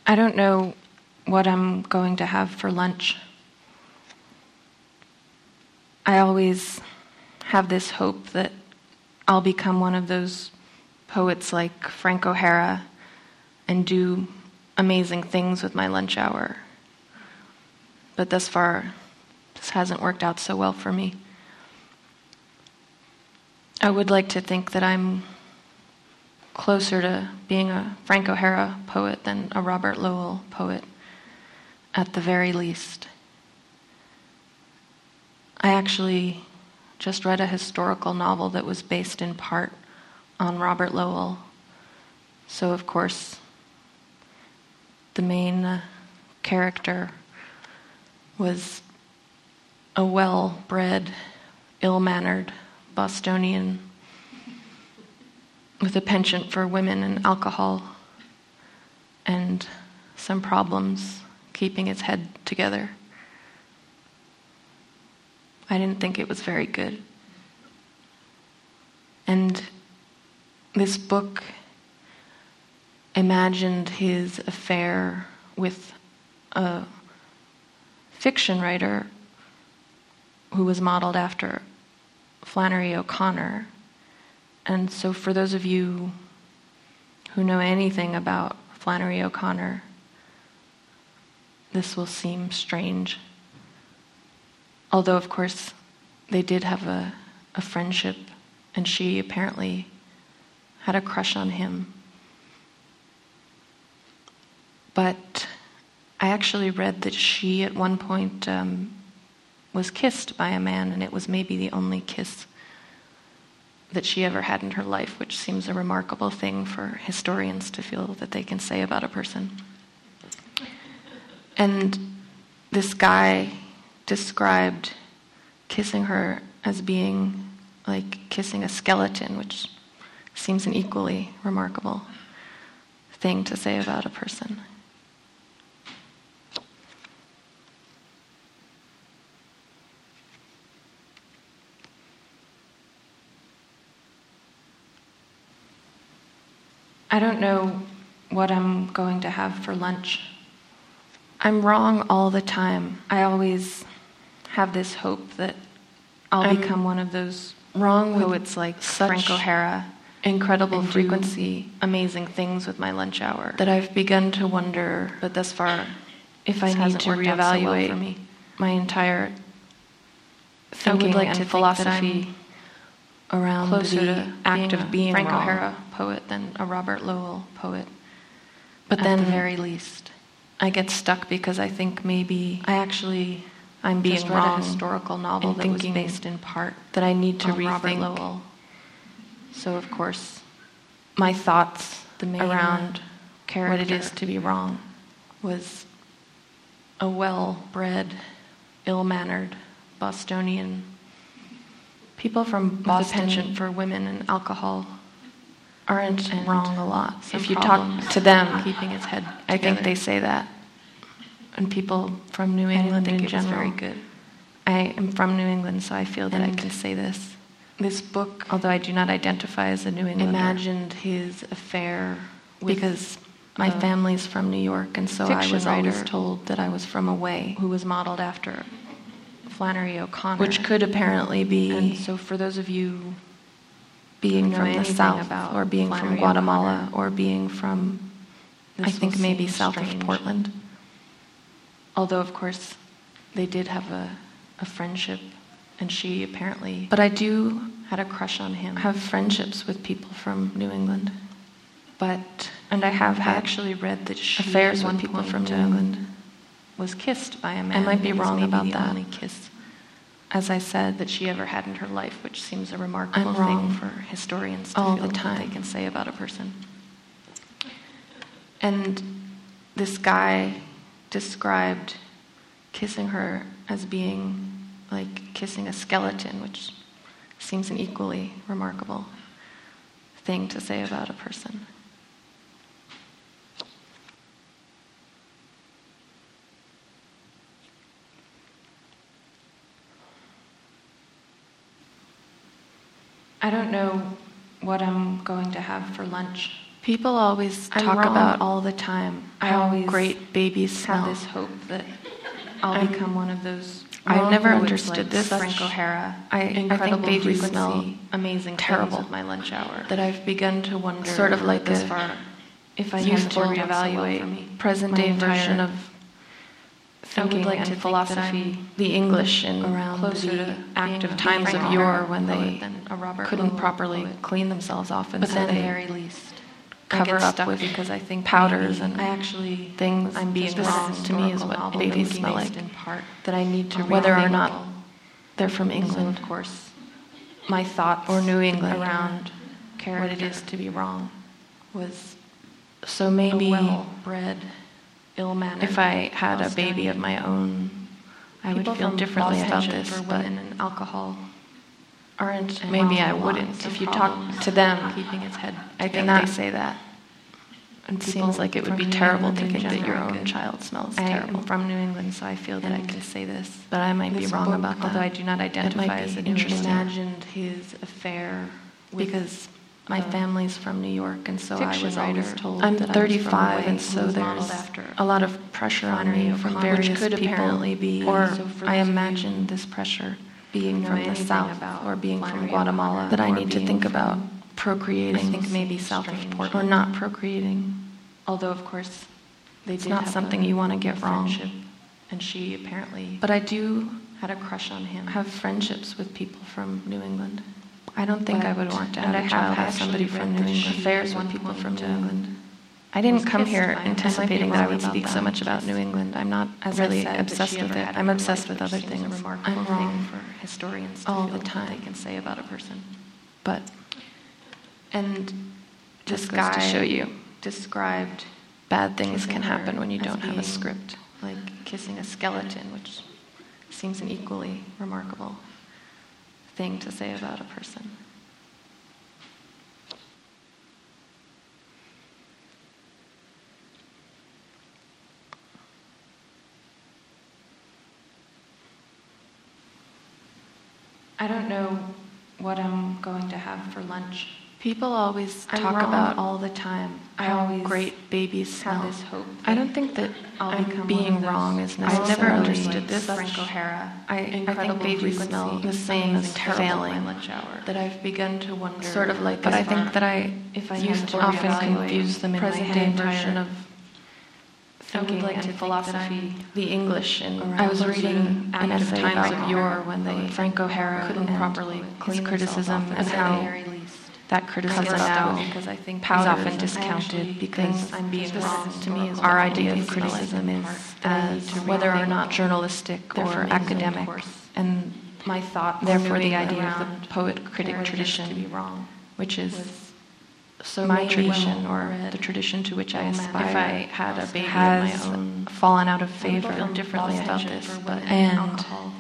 I don't know what I'm going to have for lunch. I always have this hope that I'll become one of those poets like Frank O'Hara and do amazing things with my lunch hour. But thus far, this hasn't worked out so well for me. I would like to think that I'm closer to being a Frank O'Hara poet than a Robert Lowell poet, at the very least. I actually just read a historical novel that was based in part on Robert Lowell. So, of course, the main character was a well-bred, ill-mannered Bostonian with a penchant for women and alcohol and some problems keeping his head together. I didn't think it was very good. And this book imagined his affair with a fiction writer who was modeled after Flannery O'Connor. And so for those of you who know anything about Flannery O'Connor, this will seem strange. Although, of course, they did have a friendship, and she apparently had a crush on him. But I actually read that she, at one point, was kissed by a man, and it was maybe the only kiss that she ever had in her life, which seems a remarkable thing for historians to feel that they can say about a person. And this guy described kissing her as being like kissing a skeleton, which seems an equally remarkable thing to say about a person. I don't know what I'm going to have for lunch. I'm wrong all the time. I always have this hope that I'll become one of those wrong poets like Frank O'Hara, incredible frequency, amazing things with my lunch hour, that I've begun to wonder, but thus far, if I need to reevaluate my entire thinking and philosophy around the act of being Frank O'Hara poet than a Robert Lowell poet. But then, at the very least, I get stuck because I think maybe I'm being wrong. A historical novel that was based in part that I need to rethink Robert Lowell. So, of course, my thoughts around what it is to be wrong was a well-bred, ill-mannered Bostonian. People from Boston, with a penchant for women and alcohol, aren't wrong a lot. If you talk to them, keeping his head together. I think they say that. And people from New England in general. Very good. I am from New England, so I feel that I can say this. This book, although I do not identify as a New Englander, imagined his affair because my family's from New York, and so I was always told that I was from away, who was modeled after Flannery O'Connor, which could apparently be. And so for those of you being from the South, or being from Guatemala, or being from, I think maybe south of Portland, although of course they did have a friendship, and she apparently, but I do had a crush on him, have friendships with people from New England, and I have actually read that she, affairs with people from New England, was kissed by a man. I might be wrong about that. Only kiss, as I said, that she ever had in her life, which seems a remarkable thing for historians to feel that they can say about a person. And this guy described kissing her as being like kissing a skeleton, which seems an equally remarkable thing to say about a person. I don't know what I'm going to have for lunch. People always I'm talk wrong about all the time how how great babies smell. have this hope that I'll become one of those. I've never who would, understood like, this. Frank O'Hara. I Incredible think babies frequency, smell amazing terrible. things at my lunch hour. That I've begun to wonder, Sort of like this a far, if I youthful hadn't worked out so well for me. present-day My entire- version of I would thinking like to and think philosophy, that I'm the English in around closer the to active active times times of of yore yore when they than a Robert couldn't Lowell properly poet. clean themselves off, and But so then, at the they very least, I cover get up stuck with because I think powders maybe and I actually things. I'm being This, wrong. to me, is what babies smell like. In part, That I need to on whether or rethink not all. they're from So, England of course, my thoughts or New England around what it is to be wrong. was So maybe a well-bred, ill-mannered. if I had a baby Bostonian. of my own, I would People feel from differently about Boston this, for but women and alcohol. aren't and maybe I wrong wouldn't. along, If some you talk problems to them, keeping its head I think together. they say that. It People seems like it would be from New terrible to England in think that your general own could- child smells I terrible. am from New England, so I feel that I And- can say this. But I might be This wrong book, about that. although I do not identify might as be an interesting. imagined his affair with Because my a family's from New York, and so I fiction was always writer. told I'm that 35, I was from away, and so who was there's modeled after a lot of pressure on Flannery me from O'Connor, which various could people, apparently be- or so for I those of you imagine this pressure being know from the anything South about or being Flannery from Guatemala O'Connor that I or need to being think from- about procreating. I think maybe seems south of strange. Portland. or not procreating. Although, of course, they It's did not have something a you want to get wrong. friendship, and she apparently But I do had a crush on him. have friendships with people from New England. I don't think I would want to And have I a child have with somebody actually from read New that England. she Affairs at with one people point, from New England. I didn't was come kissed here by him. I might be anticipating that I wrong would about speak so that. much about New England. I'm not As I really said, that obsessed she with ever it. had I'm in her obsessed life, with which other seems a things. remarkable I'm thing wrong, for historians to all feel the that time. they can say about a person. but And this this goes guy to show you described bad things kissing can her happen when you as don't have a being script. like kissing a skeleton, which seems an equally remarkable thing to say about a person. I don't know what I'm going to have for lunch. People always I'm talk wrong about all the time. I how always great babies smell. have this hope. I don't think that I'll become being one of those- wrong is I've never necessarily understood this. such- Frank O'Hara. I think Incredible babies frequency, smell the same as amazing terrible failing. at my lunch hour. That I've begun to wonder. Sort of like but I this think far. that I If I used had to to often reevaluate confuse them in my present-day head version of I would thinking like and to think that philosophy, the English in around I was closer reading to an active essay times about of yore O'Hara when they Frank O'Hara couldn't and properly his clean criticism themselves off, and at the how very least. that criticism Covered now up because I think is powders often and discounted actually because things I'm being this, wrong to me, is or our what idea of babies smell like criticism in is part that I need as to whether or rethink. not journalistic They're or from England, of academic, course. and My thoughts therefore the moving idea of around the poet-critic their ideas to be tradition, wrong which is was so my maybe tradition or well-read, the tradition to which I well-mannered aspire. If I had a baby of has my own, fallen out of People favor feel differently Boston about for this, women but and and alcohol.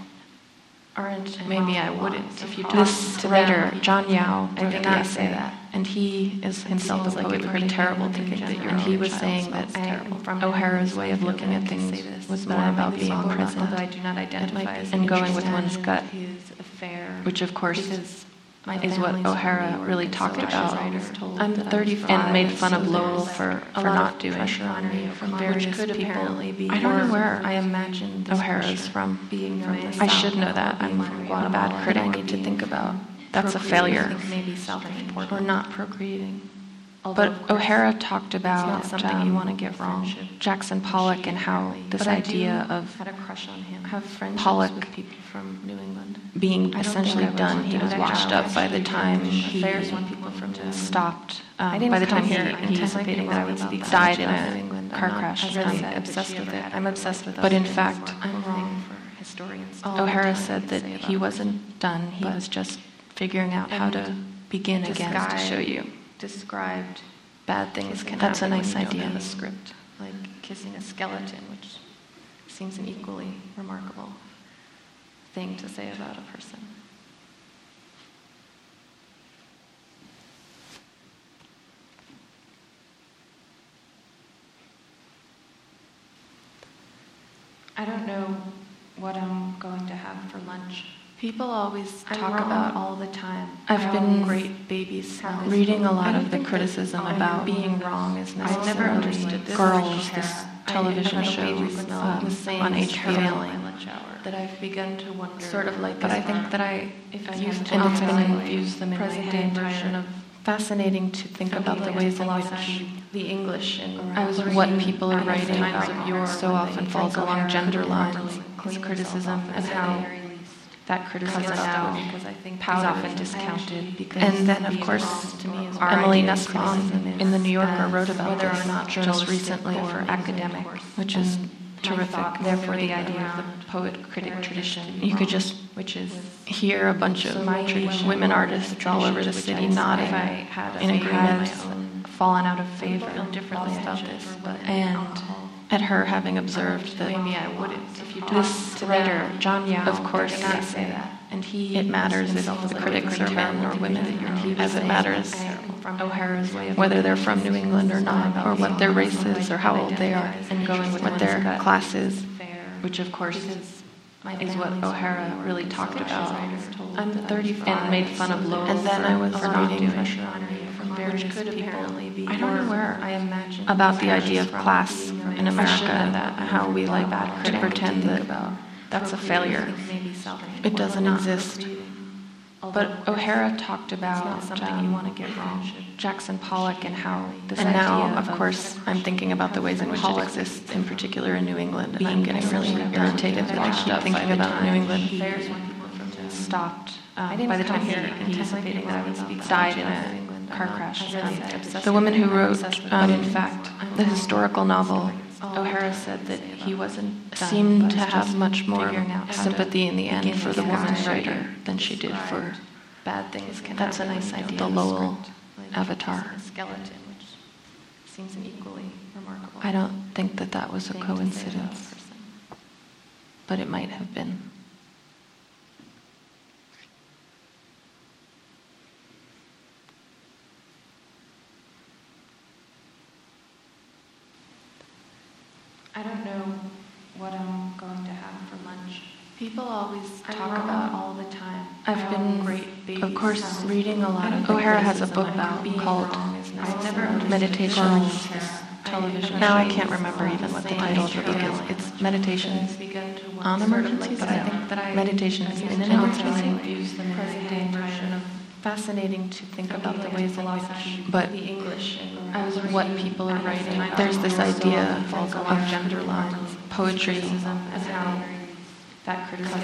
aren't and maybe I wrong wouldn't. along, If some you talk problems to to later, them. John Yao I wrote did an not essay say that. and he is himself seems a like poet it would be critic, terrible and to think that your and he own was child saying smells that terrible. From O'Hara's New way of England, looking at I can say things this. was But more I might about be being wrong, present although I do not identify as and an going with interested one's in gut, his affair, which of course because my is what family's from O'Hara New York, really and so talked I was about. always told I'm that I was 35 from- and made fun of so Lowell there's for a lot not of doing pressure on Flannery me from which various could people. apparently be I don't know more where I frequency, imagine this O'Hara's pressure from. being from the I South should know that. or I'm being from a Guatemala bad critic. or I need to being think from about. That's a procreating. failure. I think maybe south of Or Portland. not procreating. Although, But of course, O'Hara talked about not something you want to get wrong. friendship, Jackson Pollock, and how this But I idea do of had a crush on him. have friendships Pollock with people from New England I being don't essentially think I would done. want He to was have a washed child up by the with time people. Affairs he when people from New England. stopped. I didn't By the come time here he anticipating that I would supposedly speak so died much in about New a England. car I'm not, crash. as I'm I said, obsessed that she with ever it. had I'm in obsessed her with life, But in which fact, seems a I'm remarkable wrong. thing for historians to O'Hara really said say that about he a wasn't done. He But was just figuring out how to begin this again guy to show you described bad things kissing can That's happen a when nice you don't idea. have a script. like kissing a skeleton, which seems an equally remarkable thing to say about a person. I don't know what I'm going to have for lunch. People always I'm talk wrong about all the time. I've been great babies reading a lot of the criticism about being wrong is I've never necessarily understood this. Girls, this television show on HBO. That I've begun to wonder. Sort of like but this I think that I if I used had to to infuse them in my present day day version entire of fascinating to think about the ways in which the English and what people are writing about so often falls along gender lines. His criticism and how that criticism now is often discounted. And then, of course, Emily Nussbaum in The New Yorker wrote about this just recently for academic, which is terrific. Therefore, the idea of the poet-critic tradition, you could just hear a bunch of women artists all over the city nodding in agreement, fallen out of favor differently about this, and at her having observed that maybe I wouldn't. This writer, John Yao, of course, did not say that. And it matters if the critics are men or women, as it matters O'Hara's way of whether they're from New England or not, or what their race is, or how old they are, and going with what their class is, which of course is what O'Hara really talked about. I'm 35 and made fun of Lowell. And then I was reading, which could apparently be, I don't know where, I imagine, about the idea of class in America and how we like to pretend that that's a failure. It doesn't exist. But O'Hara talked about something you want to get wrong. Jackson Pollock and how this and now, of course, I'm thinking about the ways in which it exists, in particular in New England, and I'm getting really irritated that I keep thinking about New England. Stopped by the time he anticipating that I would died in a car crash. The woman who wrote, in fact, the historical novel, O'Hara said that he seemed to have much more sympathy in the end for the woman writer than she did for bad things. That's a nice idea. The Lowell avatar. I don't think that that was a coincidence, but it might have been. I don't know what I'm going to have for lunch. People always I'm talk wrong about all the time. I've been, of course, reading a lot of. O'Hara has a book called Meditations. Television. Now I can't remember even what the title of the book is. It's Meditations on Emergencies, but I think that Meditations in an Emergency. Fascinating to think about the ways in which, but what people are writing. There's this idea of gender lines, poetry, and how that criticism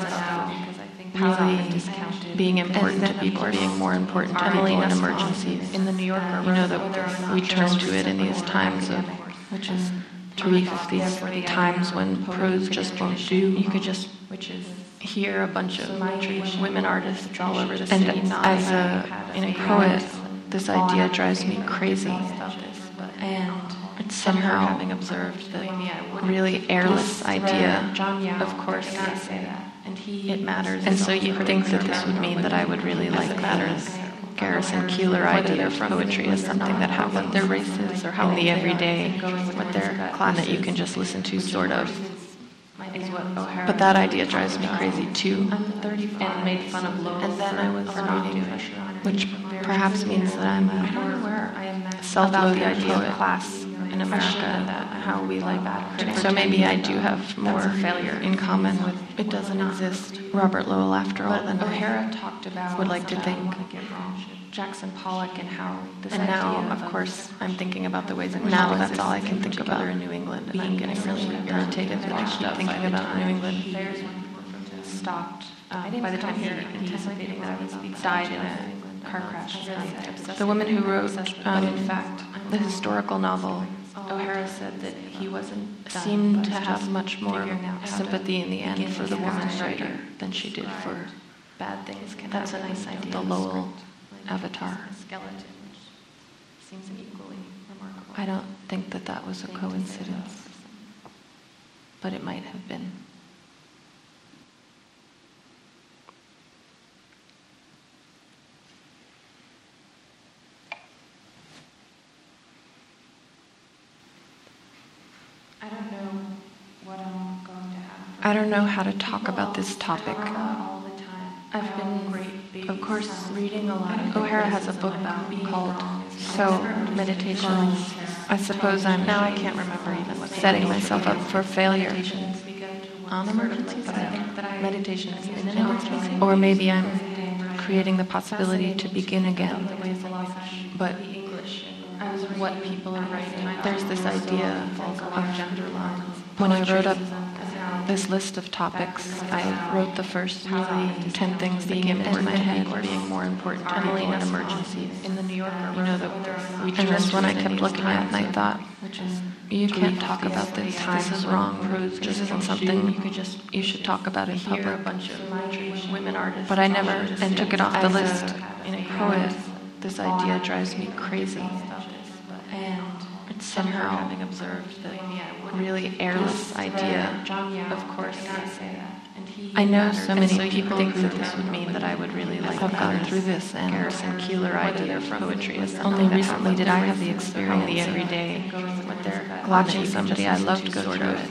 really being important to people, being more important to people in emergencies. In The New Yorker, you know that we turn to it in these times of, which is terrific, these times when prose just won't do. You could just hear a bunch of women artists all over the city. And as a poet, this idea drives me crazy. And it's somehow having observed the really airless idea, of course, it matters. And so you think that this would mean that I would really like that Garrison Keillor idea of poetry as something that happens, their races or how in the everyday, what their class that you can just listen to, sort of. But that idea drives me crazy too. And made fun of Lowell. And then I was reading, which perhaps means that I'm a self-loathing idea of class in America and how we like that. So maybe I do have more failure in common with it doesn't exist. Robert Lowell, after all, than O'Hara talked about would like to think. Jackson Pollock and how this and now, of course, I'm thinking about the ways in which now that's all I can think about in New England, and I'm getting really irritated that I keep thinking about New England. Stopped by the time he anticipating that I would died in a car crash. The woman who wrote, in fact, the historical novel, O'Hara said that he seemed to have much more sympathy in the end for the woman writer than she did for bad things. That's a nice idea. The Lowell avatar. I don't think that that was a coincidence, but it might have been. I don't know how to talk about this topic. I've been, of course, reading a lot. O'Hara has a book called Meditations. I suppose now I can't remember even what setting myself up for failure on emergencies. I think that meditations in an emergency, or maybe I'm creating the possibility to begin again. But what people are writing, there's this idea of gender lines. When I wrote up this list of topics, I wrote the first really 10 things that came into my head being more important to people in emergencies. In the New Yorker, and this one I kept looking at and I thought, you can't talk about this. This is wrong. This isn't something you should talk about in public. But I never took it off the list. In a poet, this idea drives me crazy. And it's somehow having observed the really airless idea. Of course, I know so many people think that this would mean that I would really like have gone through this, and Garrison Keillor idea from poetry is only recently did I have the experience the everyday watching somebody I loved go through it,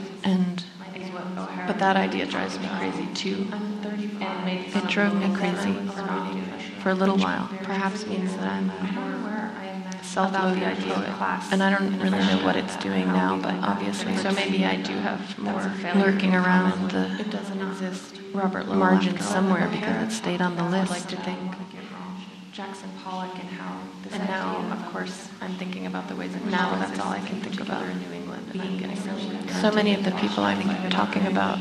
but that idea drives me crazy too. It drove me crazy for a little while. Perhaps means that I'm self-loathing poet, and I don't really know what it's doing now, but obviously, so maybe I do have more lurking around the Robert Lowell margin somewhere because it stayed on the list. I like to think Jackson Pollock and how, and now, of course, I'm thinking about the ways in which now that's all I can think about in New England, and I'm getting really so many of the people I'm talking about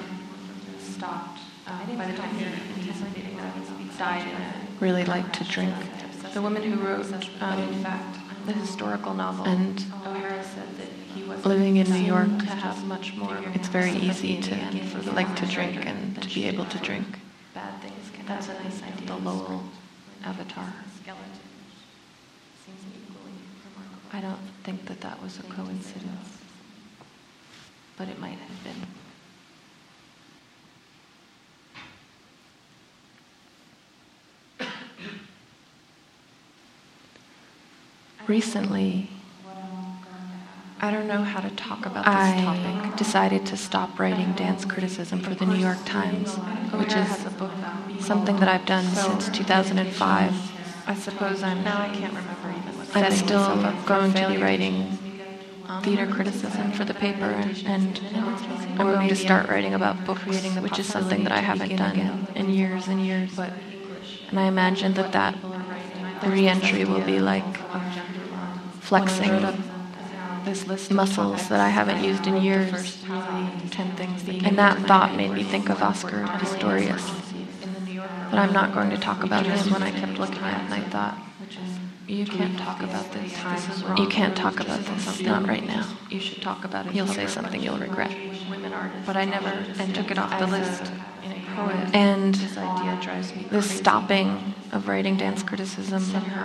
stopped by the time died really like to drink. The woman who wrote, in fact, the historical novel, and O'Hara said that he was living in New York. To have much more, it's very easy to like to drink and to be able to drink. Bad things can That's a nice idea. The Lowell avatar. I don't think that that was a coincidence, but it might have been. Recently, I don't know how to talk about this topic. I decided to stop writing dance criticism for the New York Times, which is something that I've done since 2005. I suppose now I can't remember even what I'm still going to be writing theater criticism for the paper, and I'm going to start writing about books, which is something that I haven't done in years and years. And I imagine that re-entry will be like flexing muscles that I haven't used in years. And that thought made me think of Oscar Pistorius. But I'm not going to talk about him when I kept looking at it, and I thought, you can't talk about this. This is wrong. You can't talk about this. Not right now. You should talk about it. You'll say something you'll regret. But I never took it off the list. And this stopping of writing dance criticism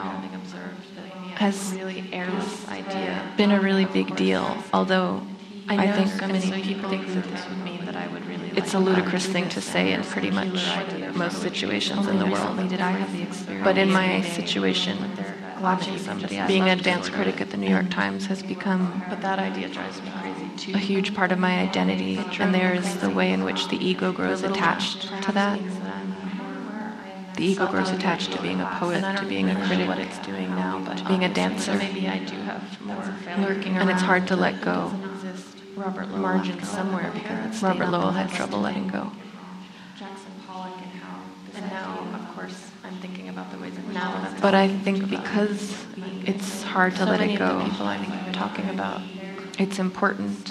has been a really big deal, although I think so many people think that this would mean that I would really it's a ludicrous thing to say in pretty much most situations in the world. But in my situation, watching somebody, being a dance critic at the New York Times has become a huge part of my identity, and there is the way in which the ego grows attached to that. The ego grows attached to being a poet, to being a critic, what it's doing now, but to being a dancer. Maybe I do have more lurking, and it's hard to let go. Robert Lowell margin somewhere because Robert Lowell had trouble letting go. Jackson Pollock and now, of course, I'm thinking about the ways in which now. But I think because it's hard to let it go, people I'm talking about, it's important.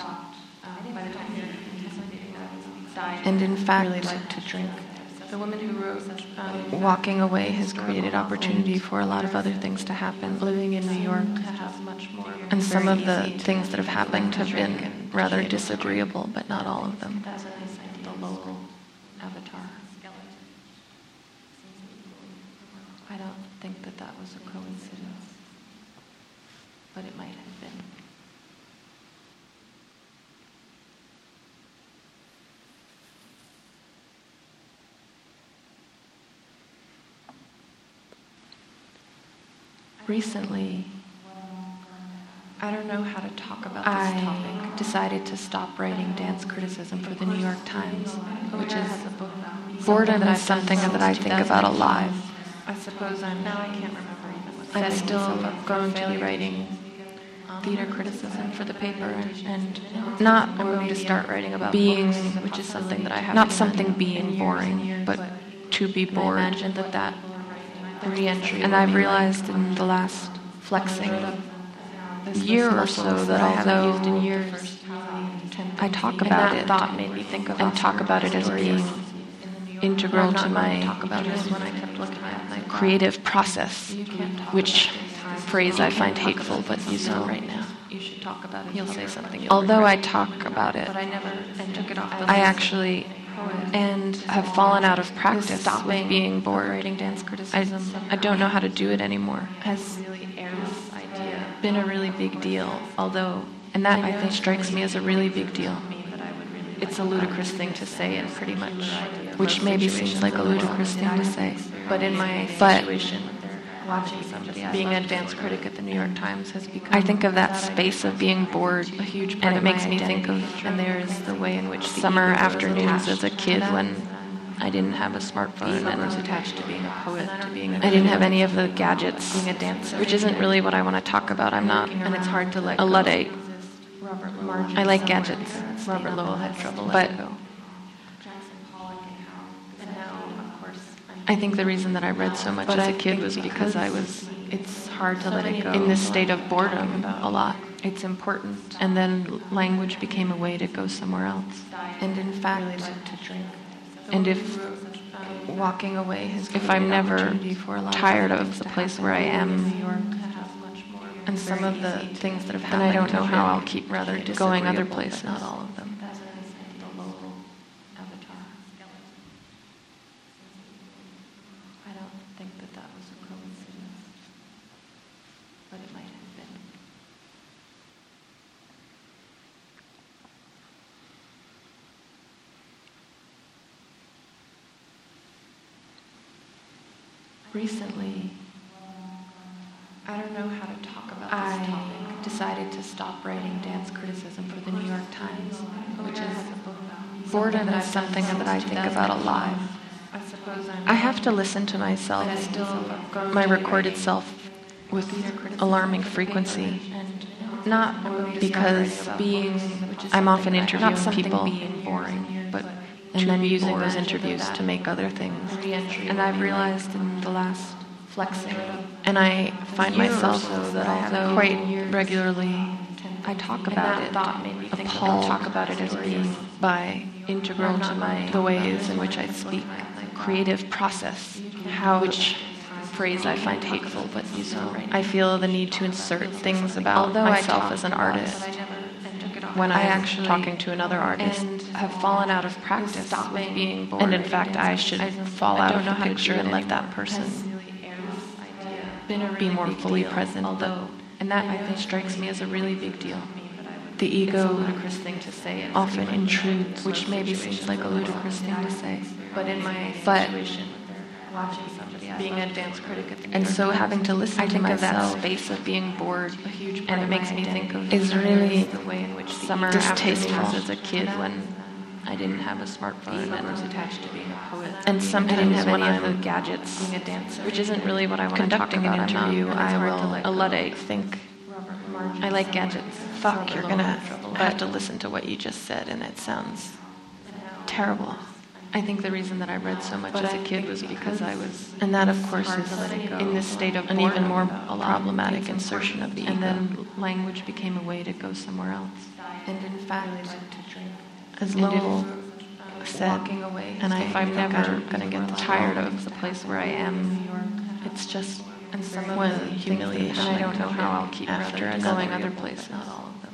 And in fact, really like to drink. The woman who wrote Walking Away has created opportunity for a lot of other things to happen. Living in New York, and some of the things that have happened have been rather disagreeable, but not all of them. The Lowell avatar. I don't think that that was a coincidence, but it might have been. Recently, I don't know how to talk about this topic. I decided to stop writing dance criticism for the New York Times, which is Boredom is something that I think about a lot. I suppose I can't remember even what I'm still going to be writing theater criticism for the paper, and not I'm going to start writing about being, books, which is something that I have not something being boring, but to be bored. I imagine that re-entry. And I've realized in the last flexing year or so that although used in years, I talk about it thought made me think of and talk about it as being integral to my creative process, which phrase I find hateful, but you know, right now. You should talk about it. You'll say something. Although I talk about it, but I never took it off. I actually and have fallen out of practice with being bored. Writing dance criticism. I don't know how to do it anymore. Has really been a really big deal, although, and that I think strikes me as a really big deal. It's a ludicrous thing to say, and pretty much, which maybe seems like a ludicrous thing to say, but in my situation, watching somebody, being a dance critic at the New York Times has become. I think of that space of being bored, a huge part and it of makes my me identity. think of And there is the way in which summer afternoons as a kid when I didn't have a smartphone and was attached to being a poet, to being. I didn't have any of the gadgets, being a dancer, which isn't really what I want to talk about. I'm not, and it's hard to let a Luddite. I I like gadgets. Robert Lowell had trouble but letting go. I think the reason that I read so much as a kid was because I was it's hard to let it go. in this state of boredom a lot. It's important. And then language became a way to go somewhere else. And in fact, to drink. And if walking away has if I'm never tired of the place where I am, and some of the things that have then happened, I don't know how I'll keep rather going other disagreeable, places. but not all of them. I don't think that was a coincidence, but it might have been. Recently, I don't know how to talk about this topic. I decided to stop writing dance criticism for the New York Times, which is Boredom is something that I think about a lot. I have to listen to myself, my recorded self, with alarming frequency. Not because I'm often interviewing people, but and then using those interviews to make other things. And I've realized in the last flexing. And I find myself quite regularly, I talk about it, appalled talk about it as being by integral to the ways in which I speak, creative process, which phrase I find hateful, but you know, I feel the need to insert things about myself as an artist when I'm actually talking to another artist, and have fallen out of practice with being bored. and in fact I should fall out of the picture and let that person be more fully present. And that I think strikes me as a really big deal. The ego ludicrous thing to say, often intrudes, which maybe seems like a ludicrous thing to say, but in my situation, watching somebody, being a dance critic at the New and York so Times, having to listen to myself, that space of being bored, a huge part and it of makes my me think identity. of is really the way in which summer distasteful afternoons as a kid when I didn't have a smartphone and was attached to being a poet, and sometimes when any of I'm the gadgets, being a dancer, which isn't really what I want to talk conducting about. an interview, I will a a Luddite think I like gadgets. Fuck, you're gonna have to listen to what you just said, and it sounds terrible. I think the reason that I read so much as a kid was because I was, and that of course is in this state of an even more problematic insertion of the ego. And then language became a way to go somewhere else. And in fact, as Lowell said, and if I'm never going to get tired of the place where I am, it's just one humiliation. And I don't know how I'll keep after going other places. Not all of them.